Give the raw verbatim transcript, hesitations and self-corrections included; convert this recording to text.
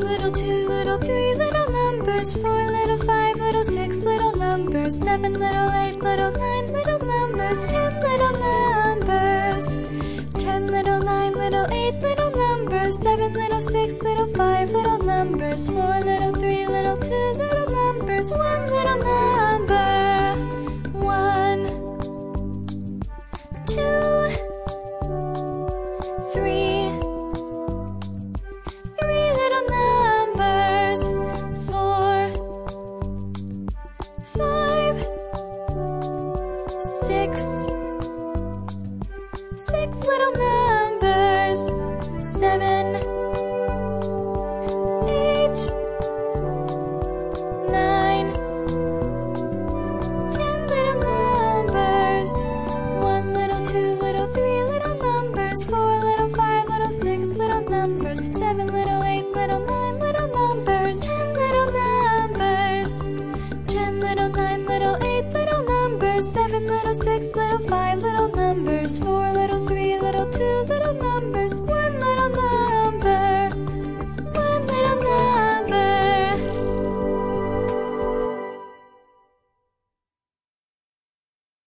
little two, little three, little numbers, four, little five, little six, little numbers, seven, little eight, little nine, little numbers, ten, little numbers, ten, little nine, little eight, little numbers, seven, little six, little five, little numbers, four, little three, little two, little numbers, one little number, one, two, three, three little numbers, four, five, six, six little numbers, seven, eight, nine, ten little numbers, one little two, little three, little numbers, four, little five, little six, little numbers, seven, little eight, little nine, little numbers, ten little numbers, ten, little nine, little eight, little numbers, seven, little six, little five, little numbers, four, little three, little two, little numbers, one little number.